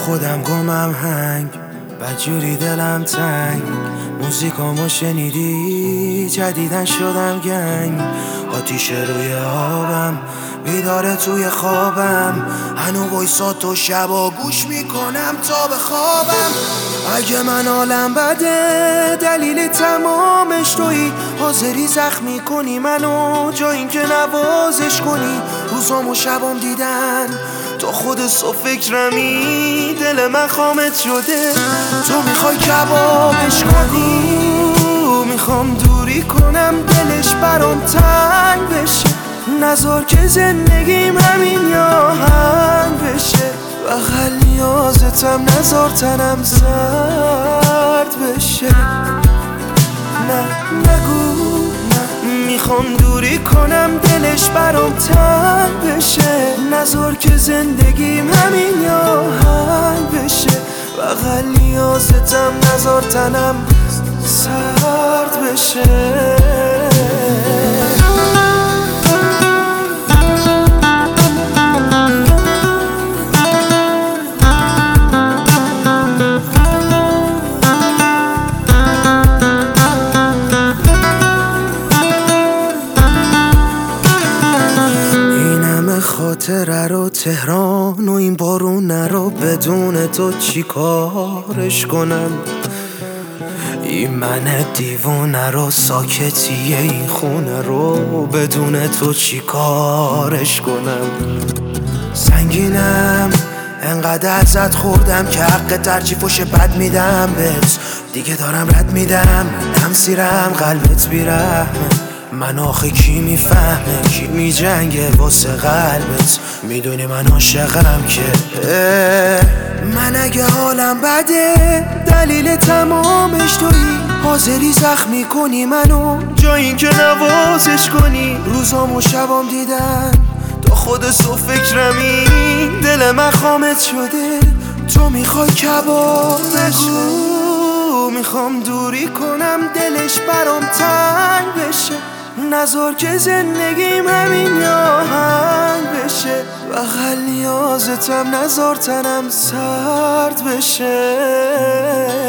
خودم گمم هنگ بدجوری دلم تنگ موزیکامو شنیدی جدیدن شدم گنگ آتیشه روی آبم بیداره توی خوابم هنو وایسا تو شبا گوش میکنم تا بخوابم اگه من حالم بده دلیل تمامش تویی حاضری زخمی کنی منو جا این که نوازش کنی روزام و شبام دیدن تو خود سو فکرمی دل من خامت شده تو میخوای کبابش کنی میخوام دوری کنم دلش برام تنگ بشه نذار که زندگیم همین یا هنگ بشه بغل نیازتم نذار تنم سرد بشه نه نگو نه میخوام دوری کنم دلش برام تنگ بشه نذار که زندگیم همین یا هنگ بشه بغل نیازتم نذار تنم سرد بشه خاطره رو تهران و این بارونه رو بدون تو چی کارش کنم این من دیوونه رو ساکتیه این خونه رو بدون تو چی کارش کنم سنگینم انقدر ازت خوردم که حق ترجیفش بد میدم بهت دیگه دارم رد میدم تمثیرم قلبت بیرحمه من آخه کی میفهمه کی میجنگه واسه قلبت میدونی من عاشقم که من اگه حالم بده دلیل تمامش تویی حاضری زخمی کنی منو جا این که نوازش کنی روزام و شبام دیدن تا خود سو فکرمی دل من خامت شده تو میخوای کبابش کنی میخوام دوری کنم دلش برام تنگ بشه نذار که زندگیم همین یا هنگ بشه بغل نیازتم نذار تنم سرد بشه